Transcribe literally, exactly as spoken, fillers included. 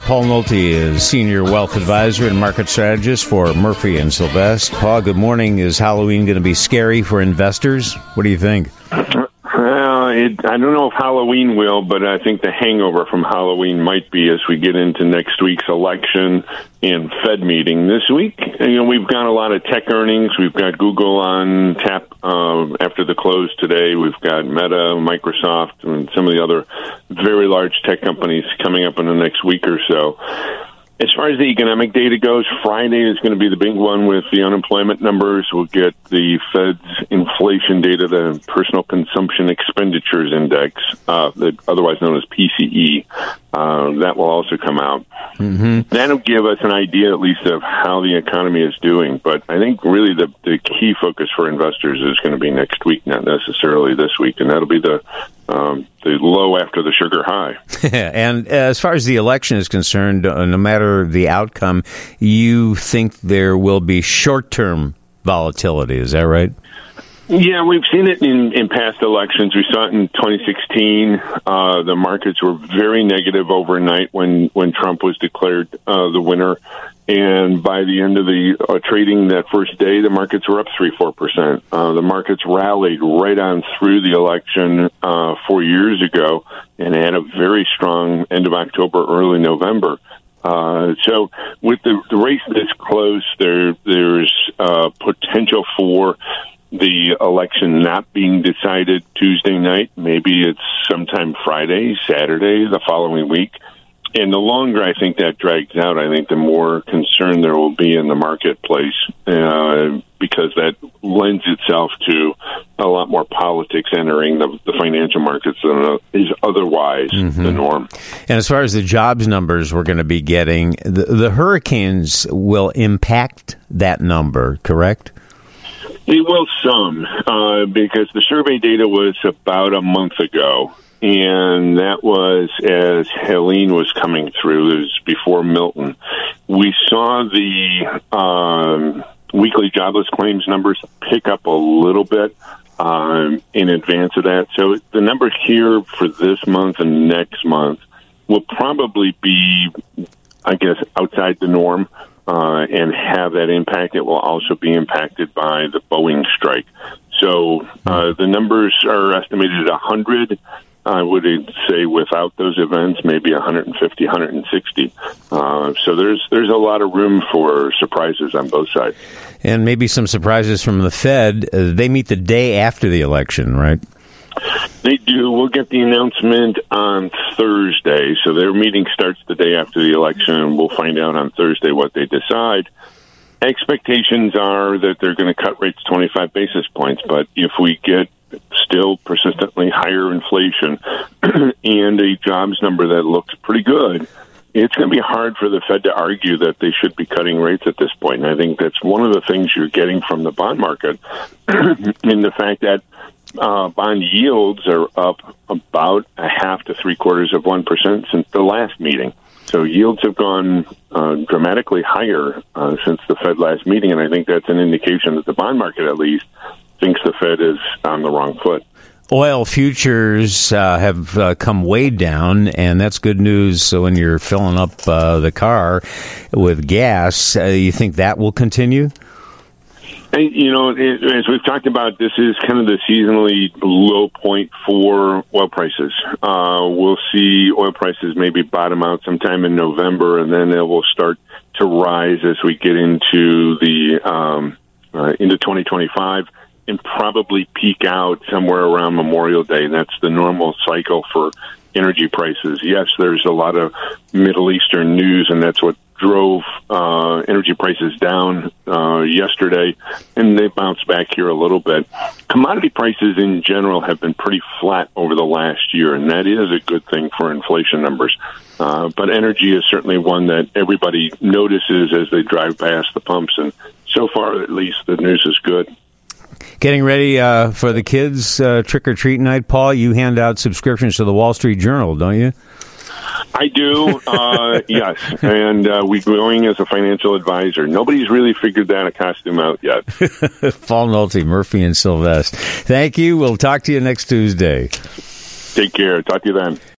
Paul Nolte is Senior Wealth Advisor and Market Strategist for Murphy and Sylvester. Paul, good morning. Is Halloween going to be scary for investors? What do you think? Well, it, I don't know if Halloween will, but I think the hangover from Halloween might be as we get into next week's election and Fed meeting this week. You know, we've got a lot of tech earnings. We've got Google on tap uh, after the close today. We've got Meta, Microsoft, and some of the other very large tech companies coming up in the next week or so. As far as the economic data goes, Friday is going to be the big one with the unemployment numbers. We'll get the Fed's inflation data, the Personal Consumption Expenditures Index, uh, otherwise known as P C E. Uh, that will also come out. Mm-hmm. That'll give us an idea, at least, of how the economy is doing. But I think really the, the key focus for investors is going to be next week, not necessarily this week, and that'll be the Um, the low after the sugar high. And as far as the election is concerned, uh, no matter the outcome, you think there will be short-term volatility. Is that right? Yeah, we've seen it in, in past elections. We saw it in twenty sixteen. Uh, the markets were very negative overnight when, when Trump was declared uh, the winner. And by the end of the uh, trading that first day, the markets were up three, four percent. Uh, the markets rallied right on through the election uh, four years ago and had a very strong end of October, early November. Uh, so with the, the race this close, there there's uh, potential for the election not being decided Tuesday night. Maybe it's sometime Friday, Saturday, the following week. And the longer I think that drags out, I think the more concern there will be in the marketplace uh, because that lends itself to a lot more politics entering the, the financial markets than is otherwise mm-hmm. the norm. And as far as the jobs numbers we're going to be getting, the, the hurricanes will impact that number, correct? It will some, uh, because the survey data was about a month ago. And that was as Helene was coming through. It was before Milton. We saw the um, weekly jobless claims numbers pick up a little bit um, in advance of that. So the number here for this month and next month will probably be, I guess, outside the norm uh, and have that impact. It will also be impacted by the Boeing strike. So uh, the numbers are estimated at one hundred. I would say without those events, maybe one hundred fifty, one hundred sixty. Uh, so there's there's a lot of room for surprises on both sides. And maybe some surprises from the Fed. Uh, they meet the day after the election, right? They do. We'll get the announcement on Thursday. So their meeting starts the day after the election, and we'll find out on Thursday what they decide. Expectations are that they're going to cut rates twenty-five basis points, but if we get still persistently higher inflation and a jobs number that looks pretty good, it's going to be hard for the Fed to argue that they should be cutting rates at this point. And I think that's one of the things you're getting from the bond market in the fact that uh, bond yields are up about a half to three quarters of one percent since the last meeting. So yields have gone uh, dramatically higher uh, since the Fed last meeting, and I think that's an indication that the bond market, at least, thinks the Fed is on the wrong foot. Oil futures uh, have uh, come way down, and that's good news. So when you're filling up uh, the car with gas, uh, you think that will continue? And, you know, it, as we've talked about, this is kind of the seasonally low point for oil prices. Uh, we'll see oil prices maybe bottom out sometime in November, and then they will start to rise as we get into the um, uh, into twenty twenty-five. And probably peak out somewhere around Memorial Day. And that's the normal cycle for energy prices. Yes, there's a lot of Middle Eastern news, and that's what drove uh, energy prices down uh, yesterday, and they bounced back here a little bit. Commodity prices in general have been pretty flat over the last year, and that is a good thing for inflation numbers. Uh, but energy is certainly one that everybody notices as they drive past the pumps, and so far, at least, the news is good. Getting ready uh, for the kids' uh, trick-or-treat night, Paul. You hand out subscriptions to the Wall Street Journal, don't you? I do, uh, yes. And uh, we're going as a financial advisor. Nobody's really figured that costume out yet. Paul Nolte, Murphy and Sylvester. Thank you. We'll talk to you next Tuesday. Take care. Talk to you then.